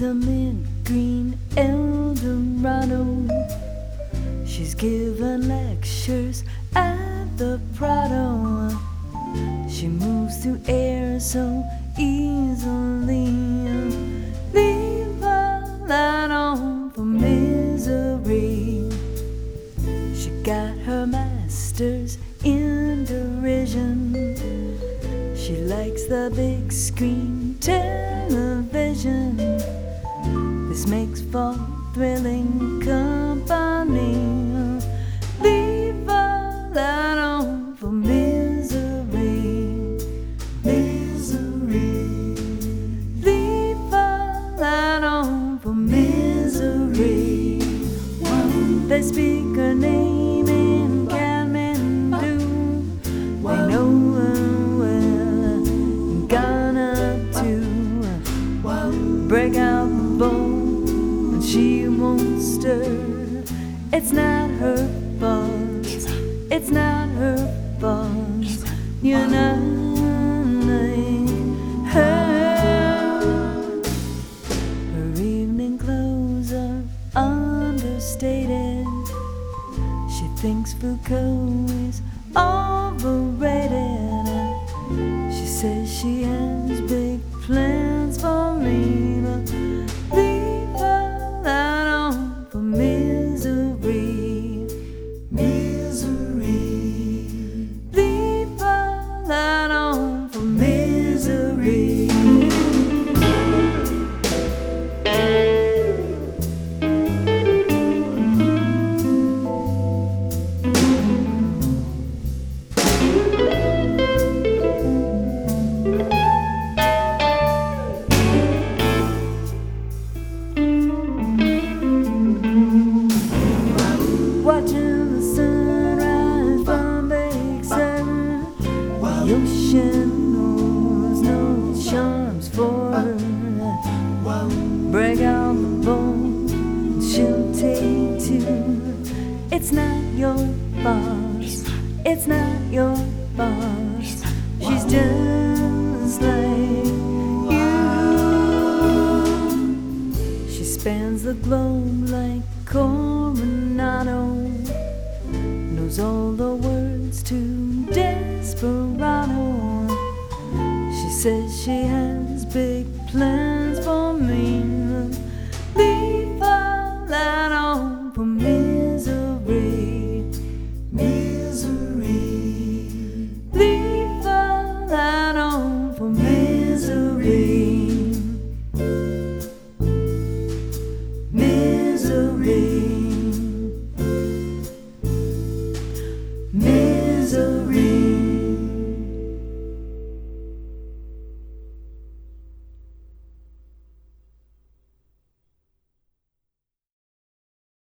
a mint green Eldorado. She's given lectures at the Prado. She moves through air so easily. Leave her light on for misery. She got her master's in derision. She likes the big screen television. This makes for thrilling company. Leave her light on for misery. Misery. Leave her light on for misery. They speak her name in Kathmandu. They know her well, Ghana too. Break out the bone and she won't stir. It's not her fault. It's not her fault. You're not like her. Her evening clothes are understated. She thinks Foucault is overrated. She says she has big plans for me, but leave her light on for misery. Misery. Leave her light on for misery. Watching the sunrise from Big Sur. The ocean knows no charms for her. Break out the bone, she'll take two. It's not your fault. It's not your fault. She's just like you. She spans the globe like Coronado. Knows all the words to Desperado. She says she has big plans